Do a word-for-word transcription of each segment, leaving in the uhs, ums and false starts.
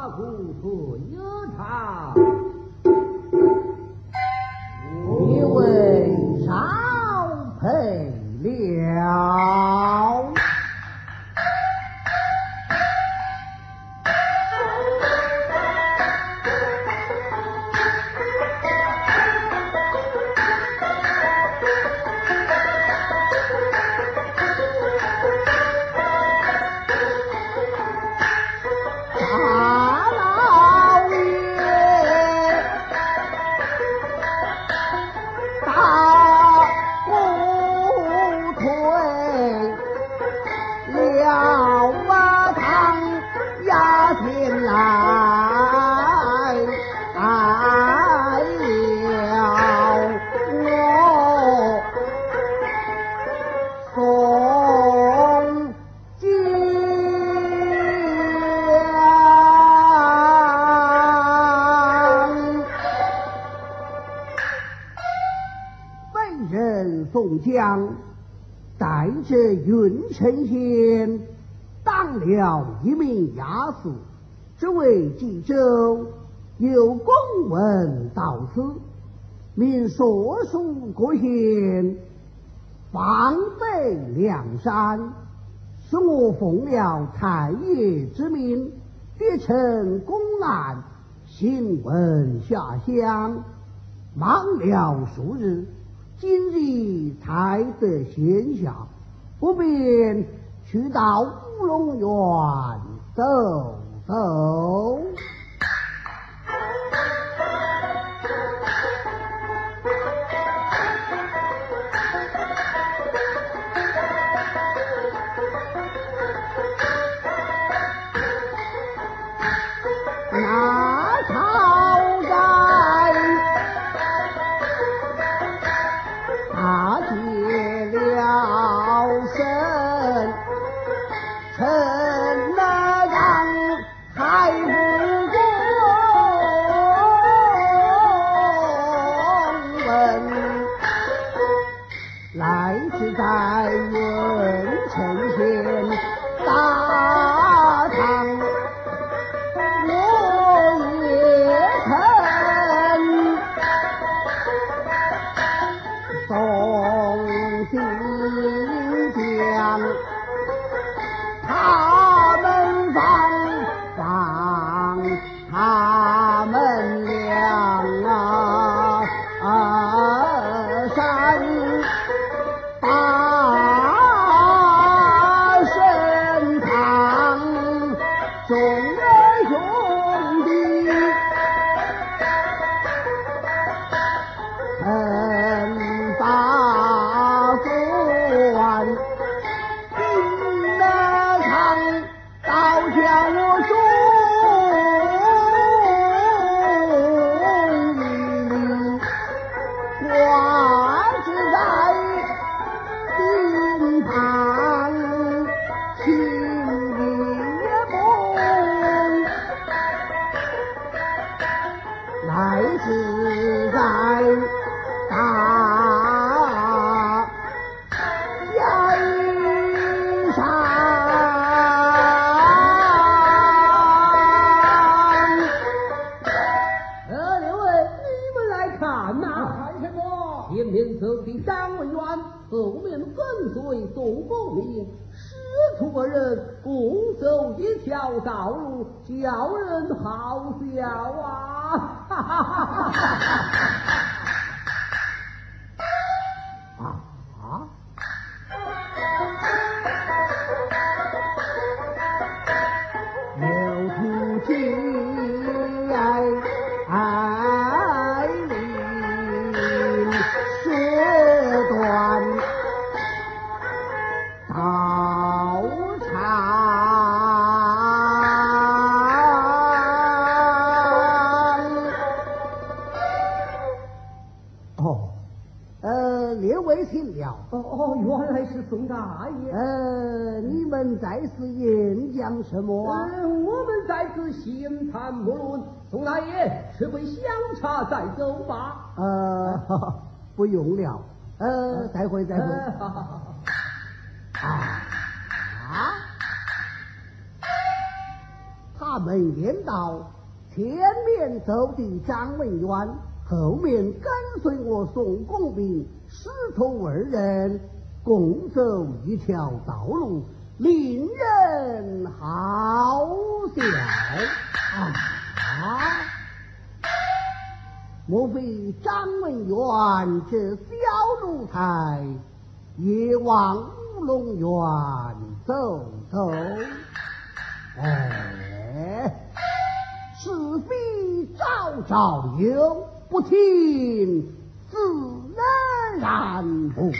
故退场。 你为少赔了。宋江带着云城县当了一名押司，这位冀州有公文到此，命所属各县防备梁山，使我奉了太爷之命，别成公案，行文下乡，忙了数日。今日才得闲暇，不便去到乌龙院走走。那讨债他结了身，成了让还不公文，来自在云城县大堂，我也曾送信将他们放放他们俩啊啊山大神堂众儿兄弟很把关，听得唱倒叫我终于挂置在顶旁，心里梦来自在大街上。 呃，两位，你们来看呐、 看什么？ 前面走的三文员，后面跟随宋公明，师徒二人共走一条道路，叫人好笑啊！哈哈哈哈哈！ 啊！有途径爱林雪断道长，哦，呃，列位请了。 哦哦，原来是宋大爷。 呃，你们在此演讲什么啊？ 呃，我们在此闲谈不论，宋大爷吃杯香茶再走吧。 呃，不用了。呃，再会再会。 呃好好好啊啊！他大门沿道，前面走的张文元，后面跟随我宋公明师徒二人共走一条道路，令人好笑啊！莫非张文元这小奴才也往乌龙院走走？哎，是非昭昭有，不听自然不。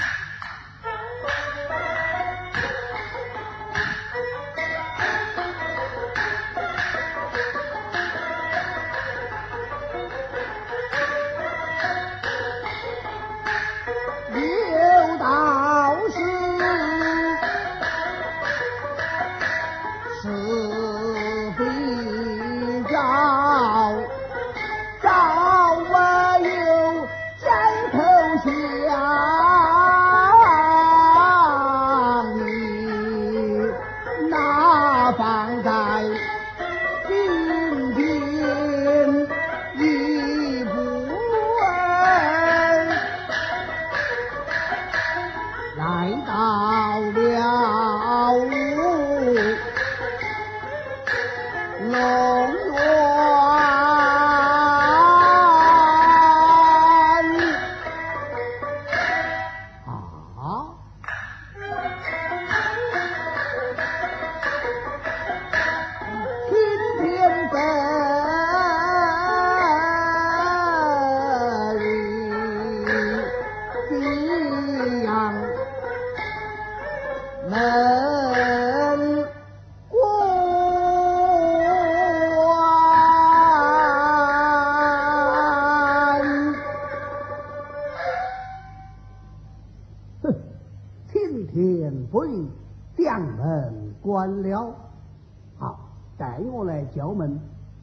关了，好，带我来叫门，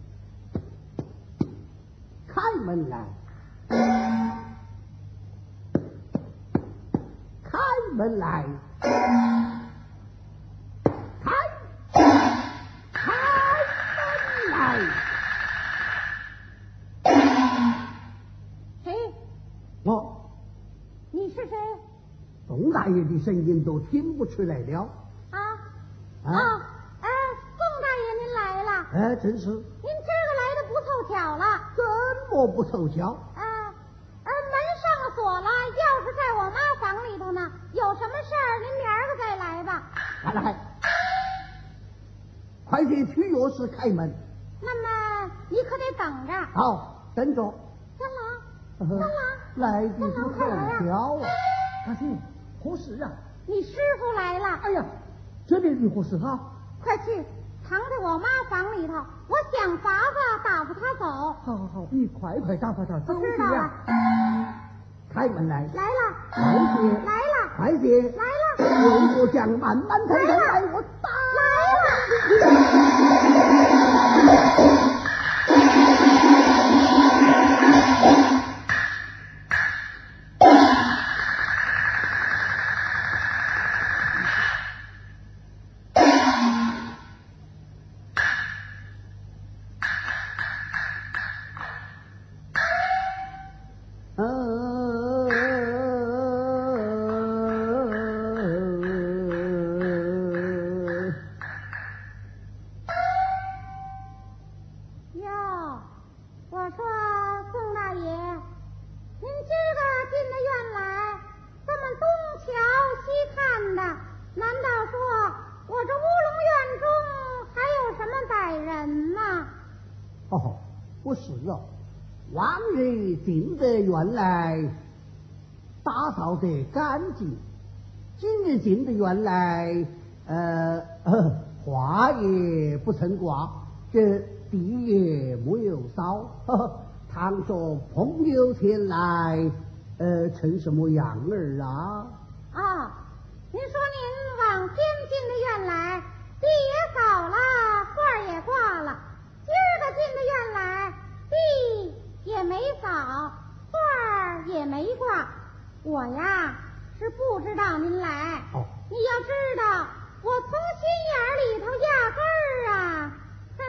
开门来，开门来，开开门来。 谁？ 我。 你是谁？ 宋大爷的声音都听不出来了。 啊，哎，宋大爷您来了。 哎，真是。您今儿个来的不凑巧了。 怎么不凑巧？ 呃，呃，门上了锁了，钥匙在我妈房里头呢。有什么事儿，您明儿个再来吧。 来来，快去取钥匙开门。 那么你可得等着。 好，等着。 三郎，三郎， 来的不凑巧啊！ 大姐，何事啊？ 你师傅来了。 哎呀！这边如何是好？ 快去，藏在我妈房里头，我想法子打发他走。 好好好，你快快打发他走去啊！ 开门来！ 来了！ 快些！ 来了！ 快些！ 来了！ 用过将慢慢抬头来，我打来了！原来打扫得干净，今日进的原来呃花也不曾挂，这地也没有扫。呵呵，倘说朋友前来，呃，成什么样儿啊？ 啊，您说您往先进的院来，地也扫了，画也挂了，今儿个进的院来，地也没扫，画也没挂。我呀是不知道您来， 哦， 你要知道，我从心眼里头压根儿啊，嘿，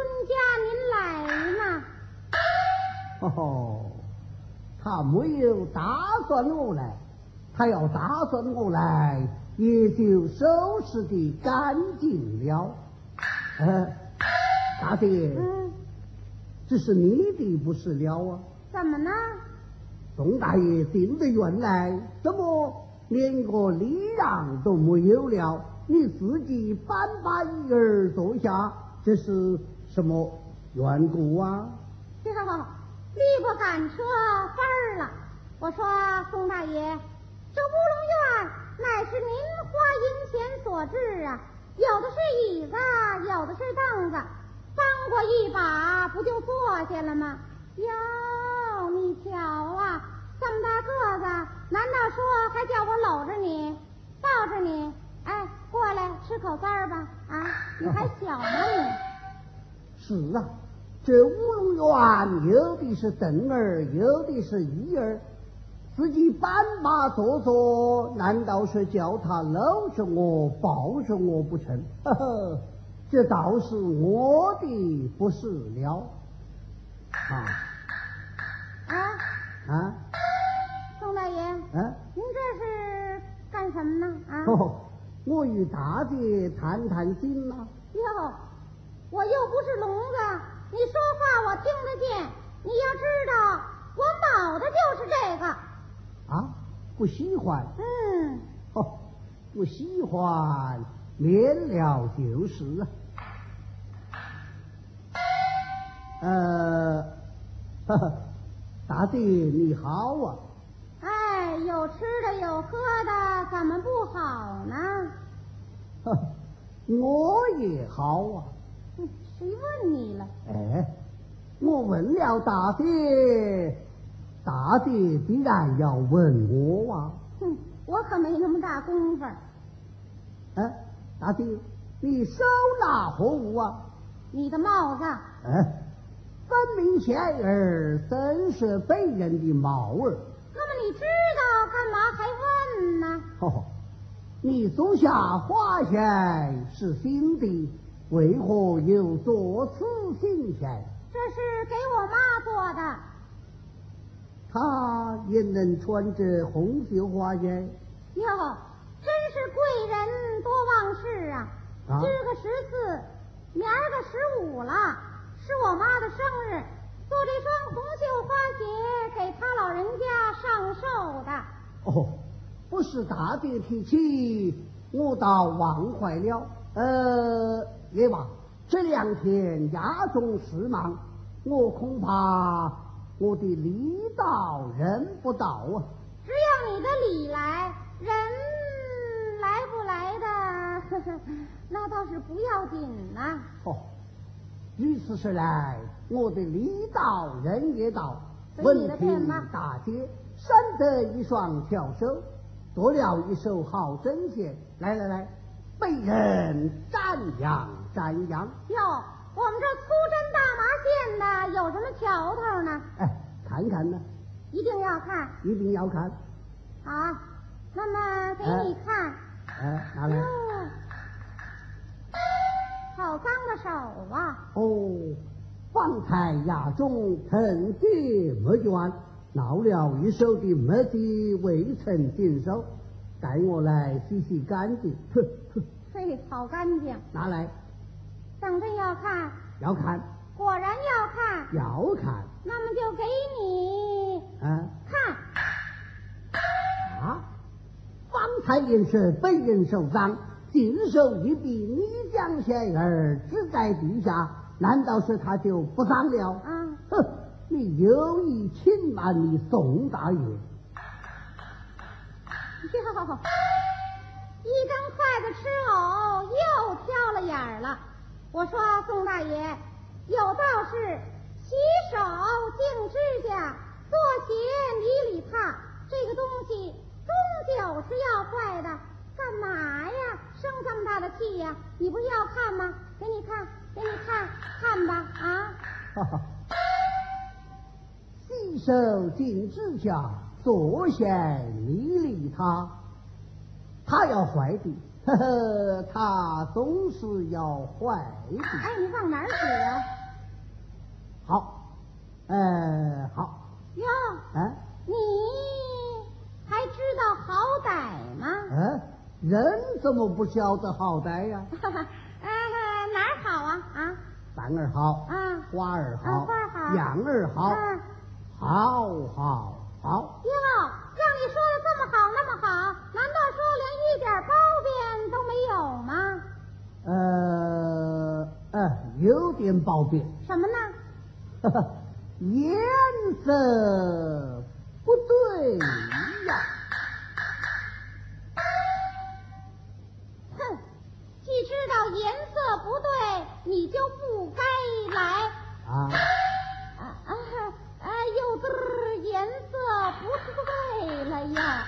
家您来呢？ 哦，他没有打算我来，他要打算我来，也就收拾的干净了。呃，大姐， 嗯， 这是你的不是了啊？ 怎么呢？ 宋大爷进的院来，怎么连个礼让都没有了？你自己搬把椅儿坐下，这是什么缘故啊？ 哟，力不赶车翻儿了。我说宋大爷，这乌龙院乃是您花银钱所致啊，有的是椅子，有的是凳子，翻过一把不就坐下了吗？哟，你瞧啊，这么大个子，难道说还叫我搂着你，抱着你？哎，过来吃口饭儿吧！啊，你还小呢你。 是啊，这乌龙院有的是凳儿，有的是椅儿，自己搬把坐坐，难道是叫他搂着我抱着我不成？呵呵，这倒是我的不是了。啊啊啊， 宋大爷， 啊， 您这是干什么呢？啊， 哦，我与大姐谈谈心呐、 哟，我又不是聋子，你说话我听得见。你要知道，我卯的就是这个。 啊，不喜欢？ 嗯， 哦，不喜欢，免了就是啊。呃，呵呵，大姐你好啊。 哎，有吃的有喝的，怎么不好呢？ 呵，我也好啊。 哼，谁问你了？ 哎，我问了大姐，大姐必然要问我啊。 哼，我可没那么大功夫。 哎，大姐，你手拿何物啊？ 你的帽子， 哎，分明显儿真是被人的帽儿。 那么你知道干嘛还问呢？ 哦，你足下花钱是新的，为何又做此行钱？ 这是给我妈做的。 他也能穿着红绣花缨？ 哟，真是贵人多忘事啊！ 啊今儿个十四，明儿个十五了，是我妈的生日，做这双红绣花鞋给她老人家上寿的。 哦，不是大姐提起，我倒忘怀了。呃，也罢，这两天家中事忙，我恐怕我的礼到人不到啊。 只要你的礼来，人来不来的，呵呵，那倒是不要紧呐、 哦，如此说来，我的礼到人也到， 随你的闻听便吧大姐深得一双巧手，做了一手好针线。来来来，被人瞻仰瞻仰。 哟，我们这粗针大麻线的有什么瞧头呢？ 哎，看看呢， 一定要看。 一定要看。 好，那么给你看。 哎，拿来。 哟，好脏的手啊！ 哦，方才衙中趁机没卷，闹了一手的没的未曾净手，带我来洗洗干净。哼哼， 嘿，好干净。 拿来。 当真要看？ 要看。 果然要看。 要看。 那么就给你啊看。 啊！方才也是被人手脏，尽手一笔，你将仙儿只在地下，难道是他就不脏了？ 啊， 哼！你有意侵瞒你宋大爷。 哟，一根筷子吃藕又挑了眼儿了。我说宋大爷，有道是洗手净指甲，做鞋理理踏，这个东西终究是要坏的，干嘛呀？生这么大的气呀？你不是要看吗？给你看，给你看，看吧啊！ 哈哈，洗手净指甲，做鞋理理他，他要坏的， 呵呵，他总是要坏的。 哎，你往哪儿指啊？ 好，呃，好。 哟， 啊， 你还知道好歹吗？ 嗯、啊，人怎么不晓得好歹呀？ 哈哈，呃，哪儿好啊？啊， 三儿好， 啊， 花儿好， 啊花儿好， 样儿好， 啊， 好好好。 哟，让你说的这么好那么好，难道说连一点褒贬都没有吗？ 呃呃，有点褒贬。 什么呢？ 呵呵，颜色不对呀。 哼，既知道颜色不对，你就不该来。 啊啊啊啊！有字儿颜色不对了呀。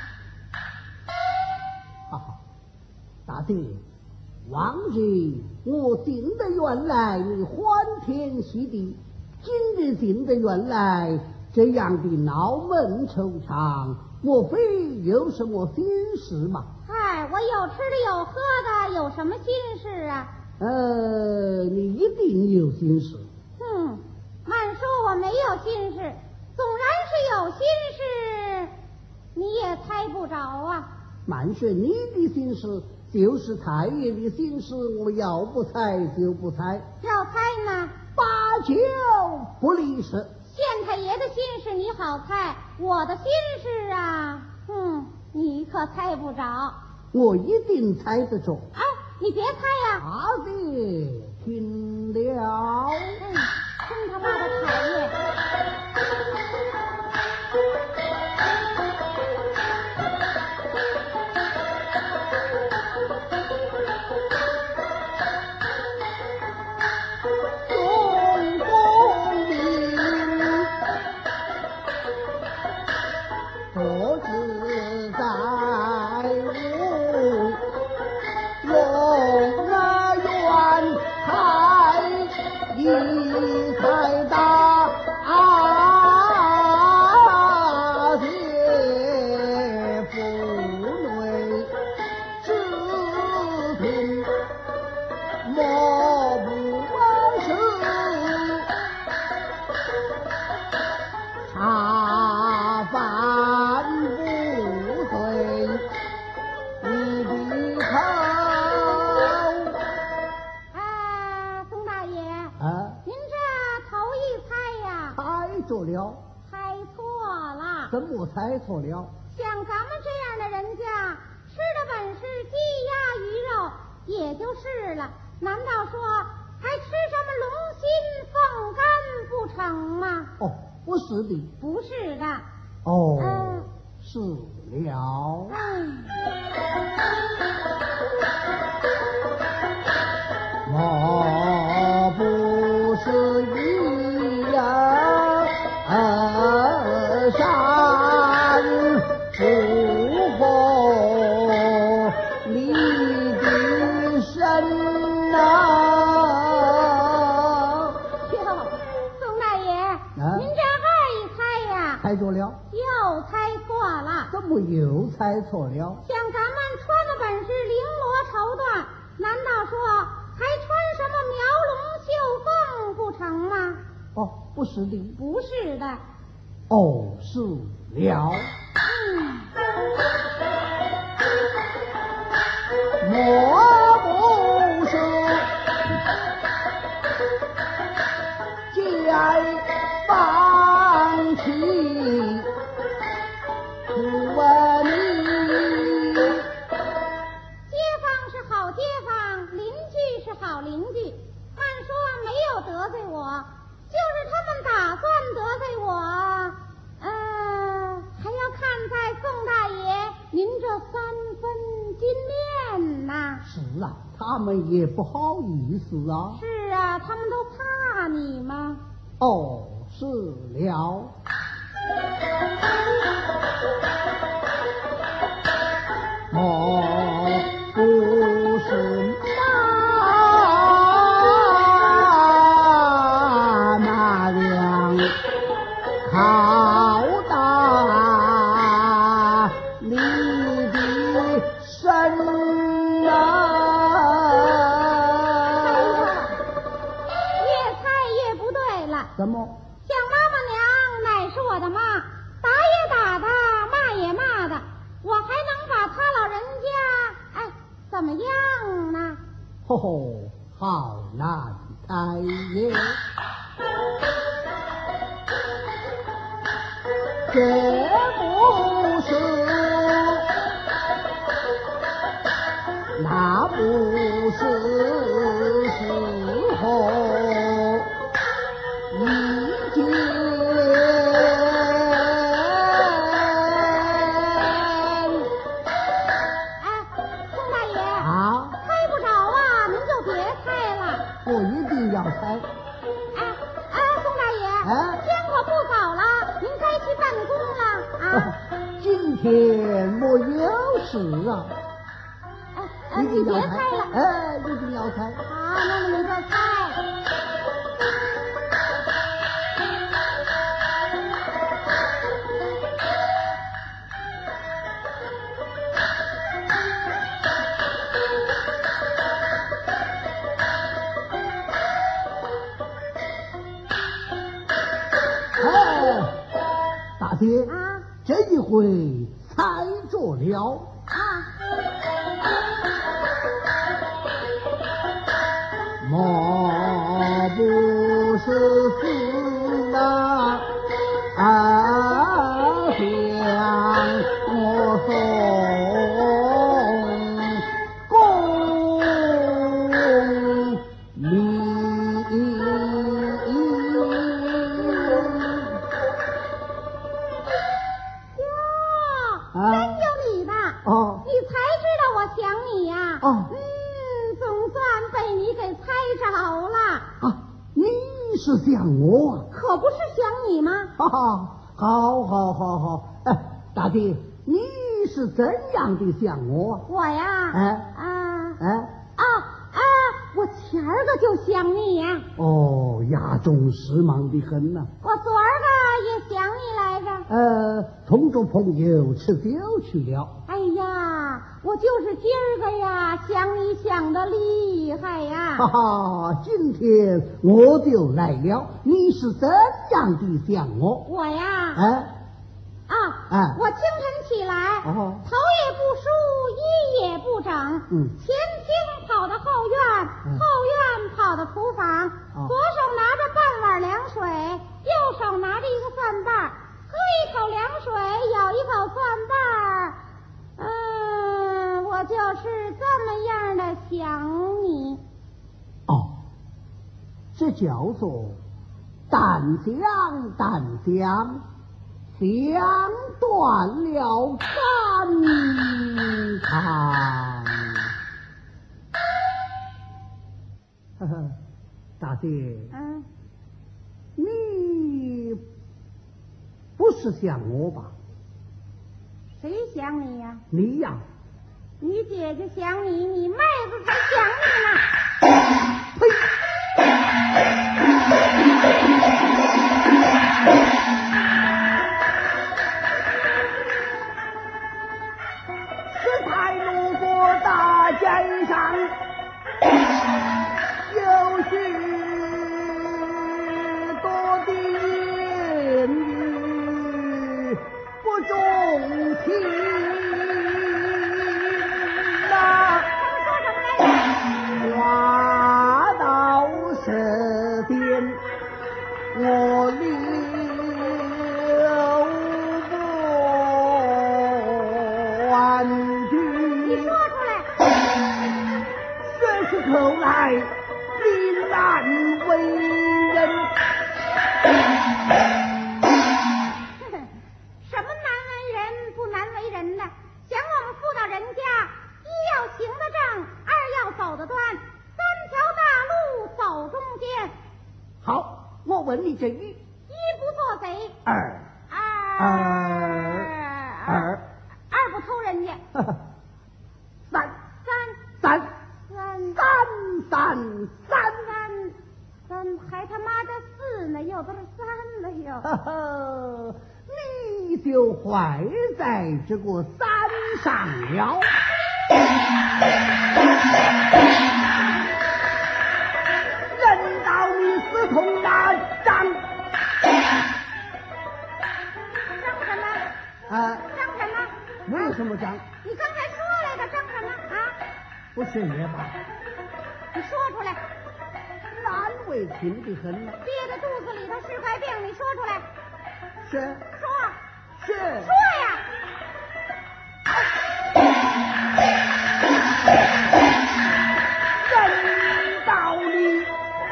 哈哈，大弟，往日我定的原来你欢天喜地，今日定的原来这样的恼闷惆怅，莫非有什么心事吗？ 嗨，我有吃的有喝的，有什么心事啊？ 呃，你一定有心事。 哼，慢说我没有心事，纵然是有心事，你也猜不着啊。 满是你的心事，就是太爷的心事，我要不猜就不猜， 要猜呢， 八九不离十。 县太爷的心事你好猜，我的心事啊，哼，你可猜不着。 我一定猜得中。 哎，你别猜呀、啊！ 好的，听了。 哎，听他妈的太爷！ 中公明，多自在无龙啊远台一才大谢父内知品莫不是茶饭不随你的口啊，宋大爷， 啊， 您这头一猜呀， 猜着了。 猜错了。 怎么猜错了？ 像咱们这样的人家，吃的本是鸡鸭鱼肉，也就是了，难道说还吃什么龙心凤肝不成吗？ 哦，不是的。 不是的。 哦， 嗯是了。莫不是一人山福祸你的身呐？ 哟，宋大爷， 啊您这二一猜呀， 猜着了？ 又猜错了。 怎么又猜错了？ 像咱们穿的本是绫罗绸缎，难道说还穿什么描龙绣凤不成吗？ 哦，不是的。 不是的。 哦，是了。 嗯， 莫不是皆放弃不问你。 街坊是好街坊，邻居是好邻居，按说没有得罪我，就是他们打算得罪我，呃，还要看在宋大爷您这三分金链呐。 是啊，他们也不好意思啊。 是啊，他们都怕你吗？ 哦，是了。莫不是那那辆好大你的身啊！ 怎么？ 想妈妈娘乃是我的妈，打也打的，骂也骂的，我还能把他老人家哎怎么样呢？ 吼吼，好难猜也。这不是，那不是时候，已经哎，宋大爷啊， 猜不着啊，您就别猜了。 我一定要猜。 哎哎，宋大爷， 哎天可不早了，您该去办公了啊。 今天我有事啊， 哎哎，你一定要别猜了。 哎，一定要猜。 好，那么你就猜。 哎，大爹， 啊这一回猜着了。 啊， 莫不是死啊啊向我送功名。 哟， 啊真有你的！ 哦你才知道我想你呀。 哦嗯，总算被你给猜着了。 啊，你是想我啊？ 可不是想你吗？ 哈哈，好，好，好，好。哎，大弟，你是怎样的想我啊？ 我呀， 哎啊哎， 啊啊！我前儿个就想你呀， 哦，亚中时忙得很呐、 我昨儿个也想你来着。 呃，同着朋友吃酒去了。 哎呀，我就是今儿个呀，想你想的厉害呀。 哈哈，今天我就来了。你是怎样的想我？ 我呀， 哎， 啊， 哎我清晨起来， 哦头也不梳，衣也不整， 嗯前厅跑到后院， 嗯后院跑到厨房， 哦左手拿着半碗凉水，右手拿着一个蒜瓣儿，喝一口凉水，咬一口蒜瓣儿，嗯，我就是这么样的想你。 哦，这叫做淡香淡香，香断了肝肠。呵呵，大爹， 嗯， 你不是想我吧？ 谁想你呀？ 你呀， 你姐姐想你，你妹子才想你呢。 这才路过大街上，有许多的言语不中听呐。话到舌边，我流不完句。 你说出来。 这是口来，你难为人。 什么难为人不难为人的？想我们妇道人家，一要行得正，二要走得端，三条大路走中间。 好，我问你这一， 一不做贼， 二二二二二不偷人家， 三三三三三三三三三还他妈的四呢，又都是三了又。 呵呵，你就坏在这个三上了。人道你死痛难当。 什么章？ 你刚才说来的章什么啊？ 不是也罢， 你说出来。 难为情的很了。 憋在肚子里头是块病，你说出来。 是。 说。 是。 说呀。 人道理。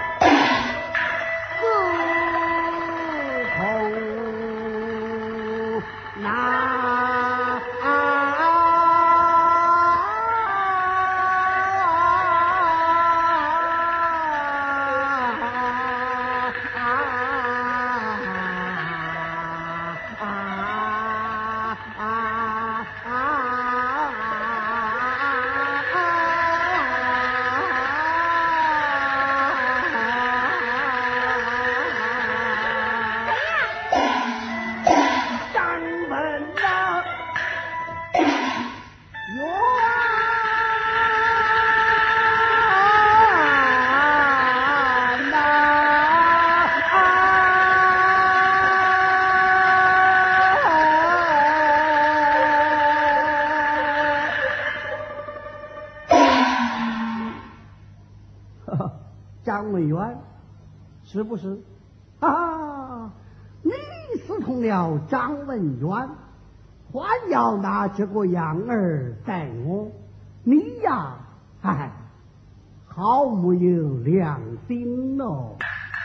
张文元，是不是？啊，你私通了张文元，还要拿这个样儿待我，你呀，哎，好没有良心哦！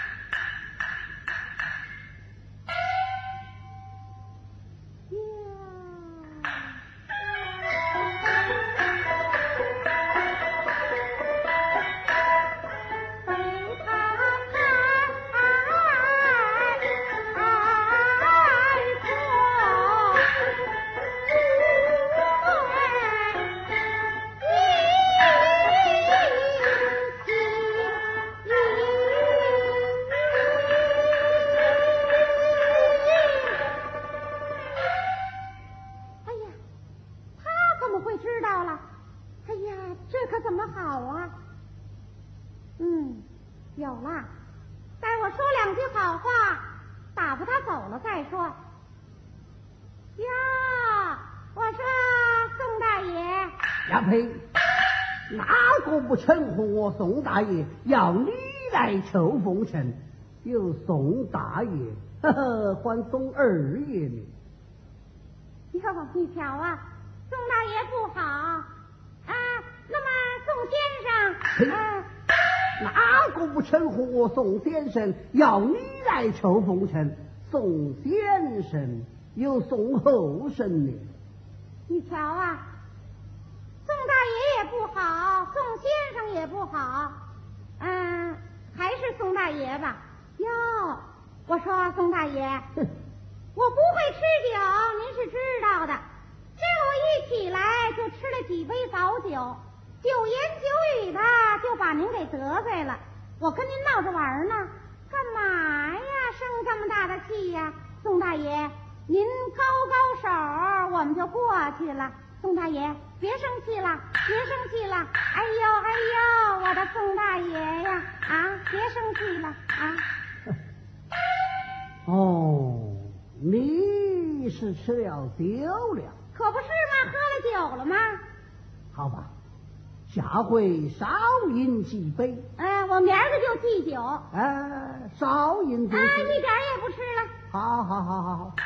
宋大爷要你来凑奉承，有宋大爷，呵呵，还宋二爷呢。 哟，你瞧啊，宋大爷不好啊。那么宋先生，啊， 哪个不称呼我宋先生？要你来凑奉承，宋先生有宋后生呢。 你瞧啊。宋大爷也不好，宋先生也不好，嗯，还是宋大爷吧。哟，我说宋大爷，我不会吃酒，您是知道的。这我一起来就吃了几杯早酒，酒言酒语的就把您给得罪了。我跟您闹着玩呢，干嘛呀？生这么大的气呀？宋大爷，您高高手，我们就过去了。宋大爷，别生气了，别生气了！哎呦哎呦，我的宋大爷呀，啊，别生气了啊！ 哦，你是吃了酒了？ 可不是吗？喝了酒了吗？ 好吧，下回少饮几杯。 嗯、呃，我明儿个就忌酒。 呃，少饮几杯。 啊，一点也不吃了。 好好好好好。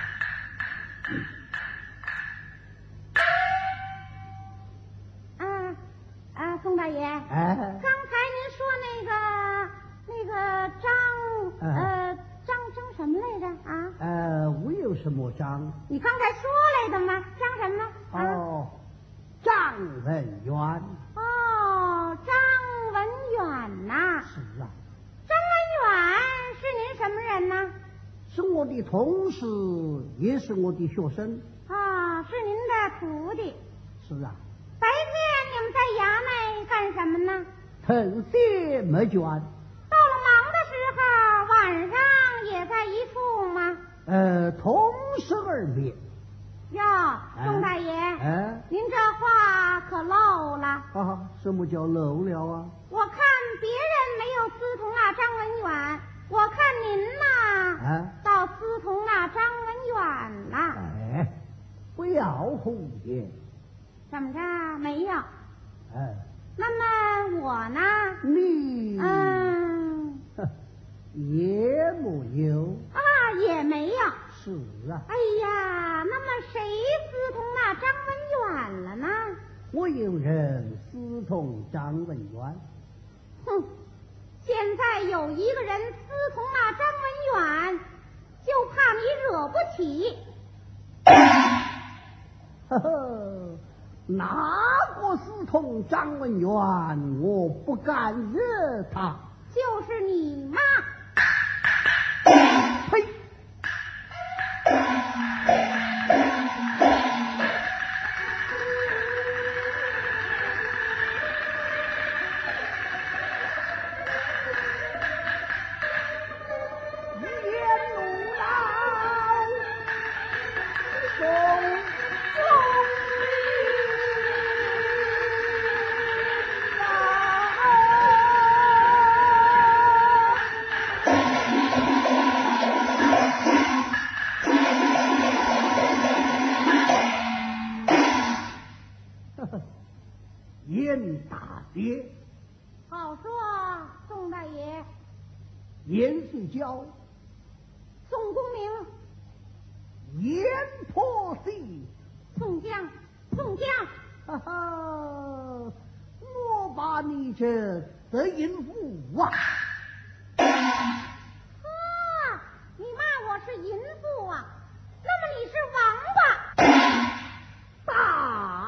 宋大爷， 哎， 刚才您说那个那个张呃张张什么来着啊？ 呃，我有什么张？ 你刚才说来的吗？张什么？ 哦，张文元。 哦，张文远呐。 是啊。 张文远是您什么人呢？ 是我的同事，也是我的学生。 啊，是您的徒弟。 是啊。 白天你们在衙内干什么呢？ 偷写没卷。 到了忙的时候，晚上也在一处吗？ 呃，同时而眠。 哟，宋大爷， 哎， 您这话可漏了。 啊，什么叫漏了啊？ 我看别人没有私通那张文远，我看您呐， 啊， 倒私通那张文远了。 哎，不要少红颜。 怎么着？没有。 哎， 那么我呢？ 你嗯， 也没有啊，也没有。 是啊。 哎呀，那么谁私通那张文远了呢？ 我有人私通张文远。 哼，现在有一个人私通那张文远，就怕你惹不起。 呵呵，哪个私通张文远？我不敢惹他。 就是你妈。 呸！严大爹， 好说，宋大爷。 严世交， 宋公明， 严婆媳， 宋江，宋江。 哈哈，我把你这得淫妇啊！ 啊，你骂我是淫妇啊？那么你是王八。 大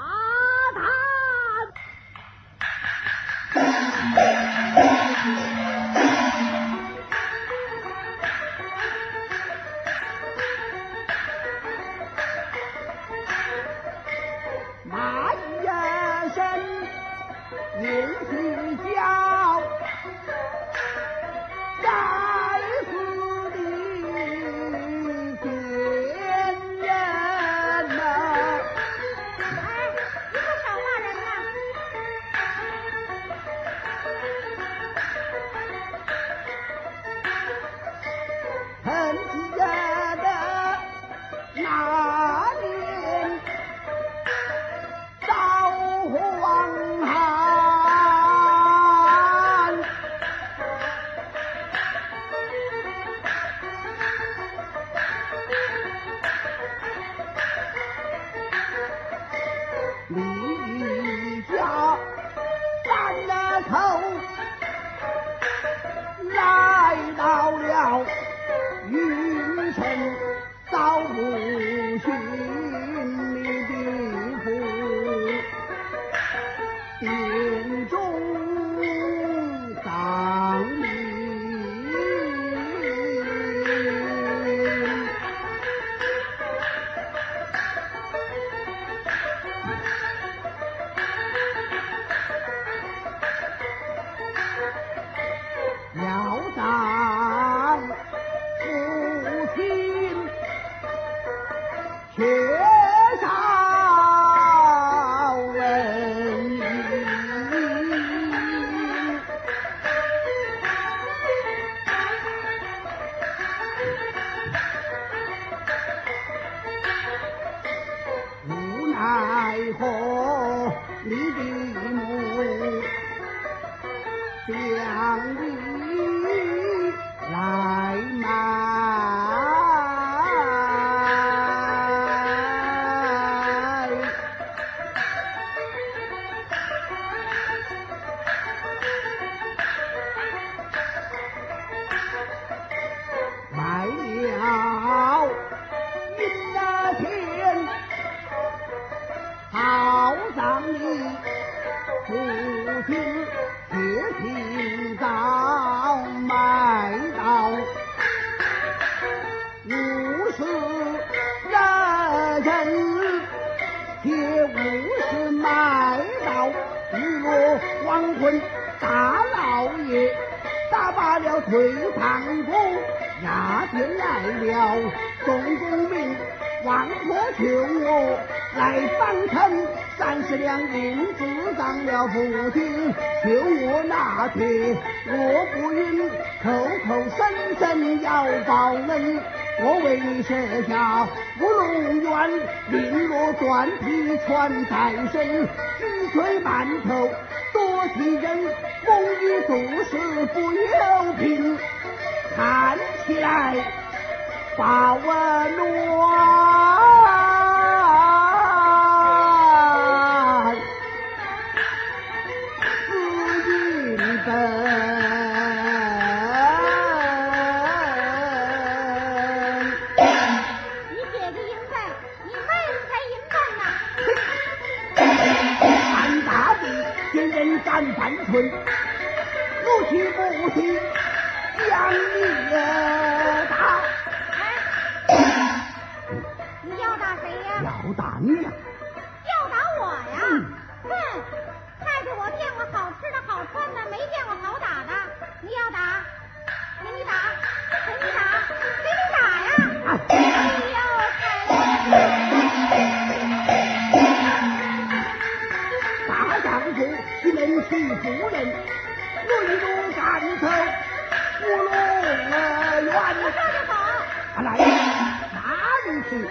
骂一声严世交，在此地见人呐！ 哎，你可少骂人呐！ 很记得那年遭荒旱，李家翻了头，来到了云城，找不寻你的父，殿中丧命。要当父亲缺少文明，无奈何你的母将你来买。买了银的钱，好让你父亲铁平早买到，五十人铁五十买到，日落黄昏大老爷打罢了退堂鼓，夏天来了，宋公明王婆求我来帮衬，三十两银子当了父亲，求我拿去，我不允，口口声声要报恩， 我为你设下乌龙院，绫罗缎皮穿在身，举腿馒头多提人，丰衣足食不由贫，看起来把温暖。干半寸，如其不行，将你打。 你要打谁呀？ 要打你呀！ 要打我呀？嗯、哼，看着我见过好吃的好穿的，没见过好打的。你要打，给你打，给你打，给你打呀！啊、 大丈夫岂能欺妇人？论入干头，乌龙院。 我这就走。 啊，来，哪里去？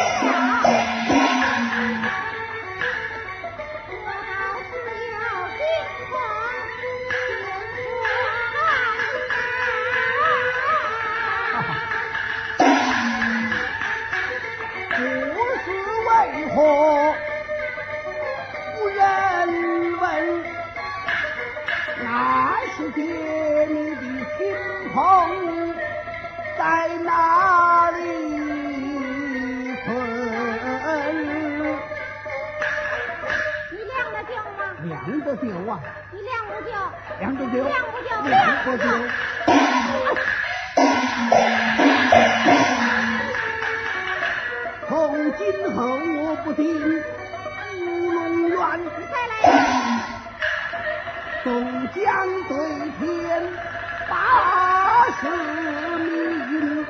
为何无人问？那是爹你的亲朋在哪里存？ 你亮得救吗？ 亮得救啊！ 你亮不救？ 亮得救！ 亮不救？ 亮不救！从今后我不定乌龙院， 再来， 终将对天发誓命。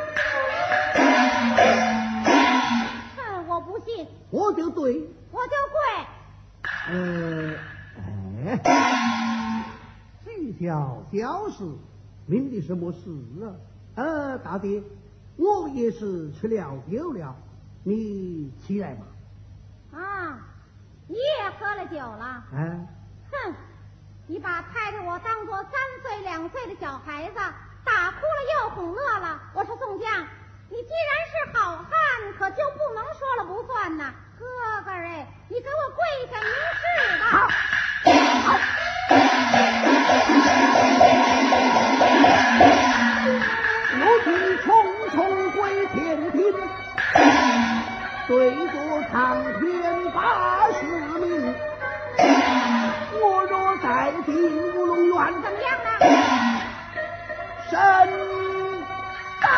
哼，我不信， 我就对， 我就跪。 呃，哎，这小小事，明的什么事啊？呃，大爹，我也是吃了酒了。你起来吧。 啊，你也喝了酒了？ 啊， 哼，你把太太我当做三岁两岁的小孩子，打哭了又哄乐了。我说宋江，你既然是好汉，可就不能说了不算呐。哥哥哎，你给我跪下明示吧。 好，好。如今重重归天庭，对着苍天发誓命，我若再进乌龙院， 怎么样呢？ 身担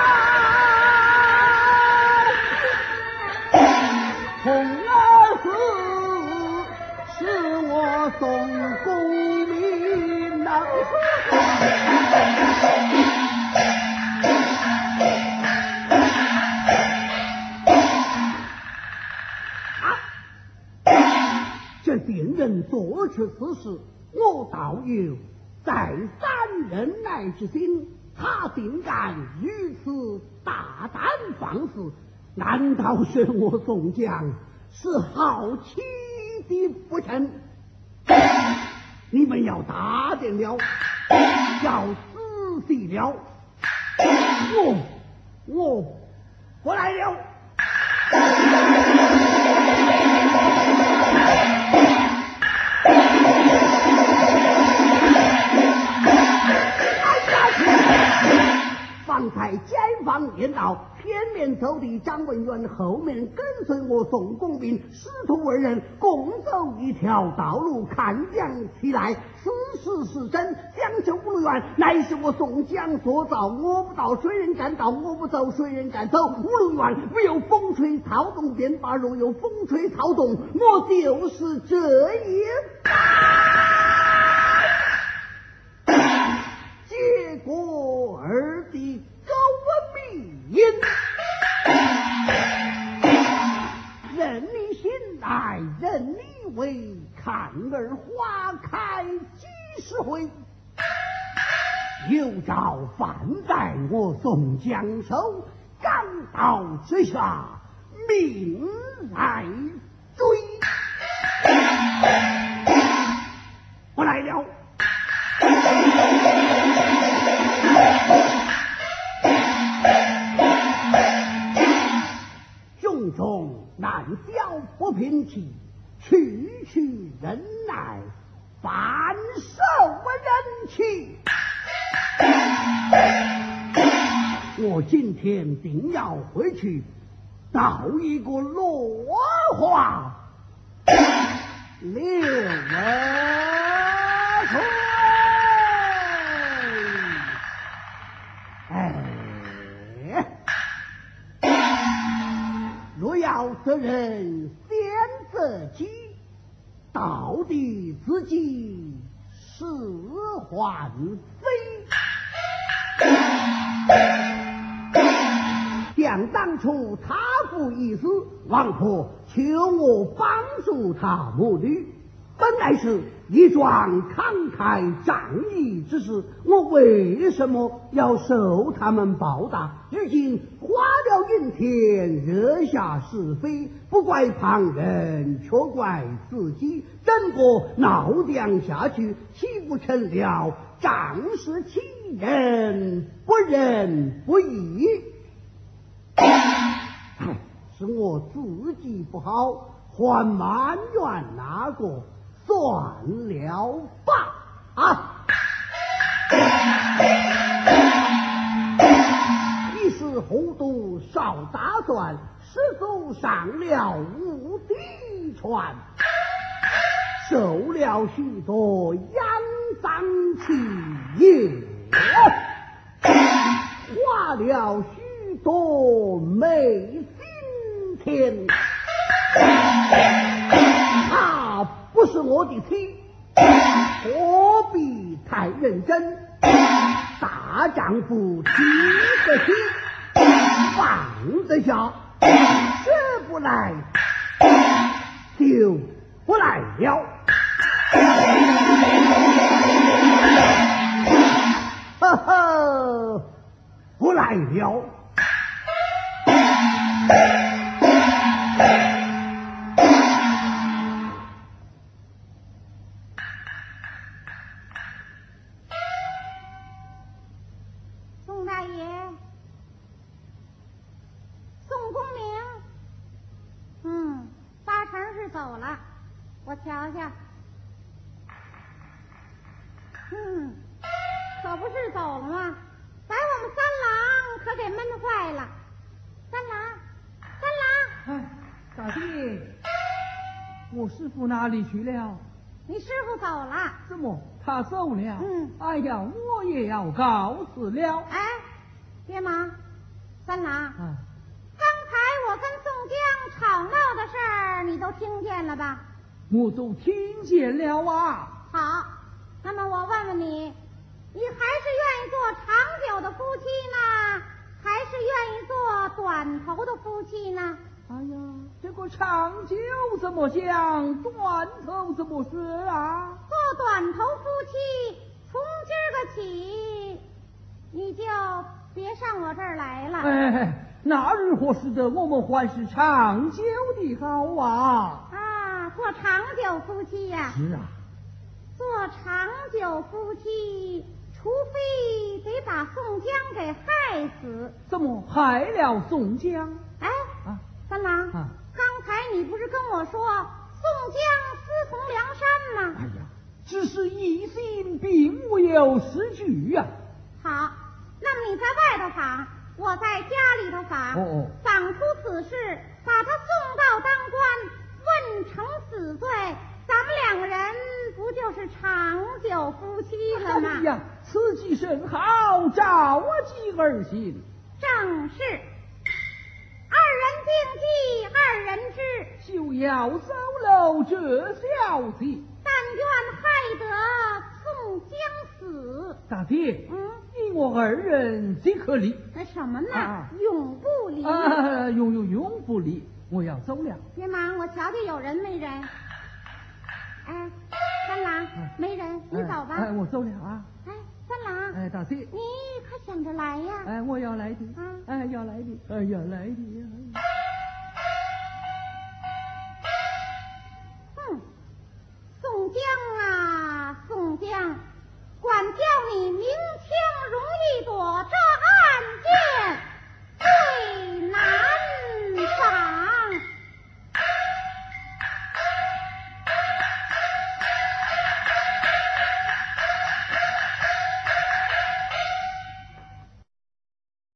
红儿子，是我宋公明呐。这店人做出此事，我倒有再三忍耐之心。他竟敢如此大胆放肆，难道是我宋江是好奇的不成？你们要大点了，要仔细了。我我不来了。方才前方言道，前面走的张文元，后面跟随我宋公明，师徒二人共走一条道路，看将起来，此事是真。将这乌龙院乃是我宋江所造，我不到谁人敢到，我不走谁人敢走。乌龙院没有风吹草动便罢，若有风吹草动，我就是这一结果儿的高明，任你心来，任你为，看儿花开几时回？有招犯在我宋江手，刚刀之下，命在追。我来了。胸中难消不平气，区区忍耐，反受人气。我今天定要回去找一个落花六文春。哎，若要得人先自己，到底自己是还非。想当初他父已死，王婆求我帮助他母女，本来是一桩慷慨仗义之事，我为什么要受他们报答？如今花了银钱，惹下是非，不怪旁人，却怪自己，整个闹僵下去，岂不成了仗势欺人，不仁不义？是我自己不好，还埋怨那个，算了吧。啊！一时糊涂，少打算，失足上了无底船，受了许多殃脏气也，花了许多昧心田。他不是我的妻，何必太认真？大丈夫提得起，放得下，学不来就不来了。呵呵，不来了。 宋大爷，宋公明，嗯，八成是走了，我瞧瞧，嗯，可不是走了吗？把我们三郎可给闷坏了。三郎，三郎， 哎，大弟，我师傅哪里去了？ 你师傅走了。 怎么他走了？ 嗯。 哎呀，我也要告辞了。 哎，别忙，三郎。 啊。 刚才我跟宋江吵闹的事儿，你都听见了吧？ 我都听见了啊。 好，那么我问问你，你还是愿意做长久的夫妻呢，还是愿意做短头的夫妻呢？ 哎呀，这个长久怎么讲，短头怎么说啊？ 做短头夫妻，从今儿个起，你就别上我这儿来了。 哎，那如何使得我们还是长久的好啊？ 啊，做长久夫妻呀、 啊？是啊。 做长久夫妻，除非得把宋江给害死。 怎么害了宋江？ 哎， 啊， 三郎， 啊， 刚才你不是跟我说宋江私从梁山吗？ 哎呀，只是一心，并无有实据呀、 啊。好，那么你在外头访，我在家里头访。 哦哦， 访出此事，把他送到当官，问成死罪，咱们两个人不就是长久夫妻了吗？ 哎呀，此计甚好，召集而行。 正是，二人定计，二人知， 就要走漏这消息。 但愿害得宋江死。 大爹， 嗯， 你我二人即可离。 那什么呢？ 啊、 永不离。 啊，永永永不离。我要走了。 别忙，我瞧瞧有人没人。哎，三郎， 啊、 没人，你走吧。 哎，我走了啊。 哎，三郎。 啊？ 哎，大姐， 你可想着来呀？ 哎，我要来的， 啊哎，要来的，哎，要来的呀。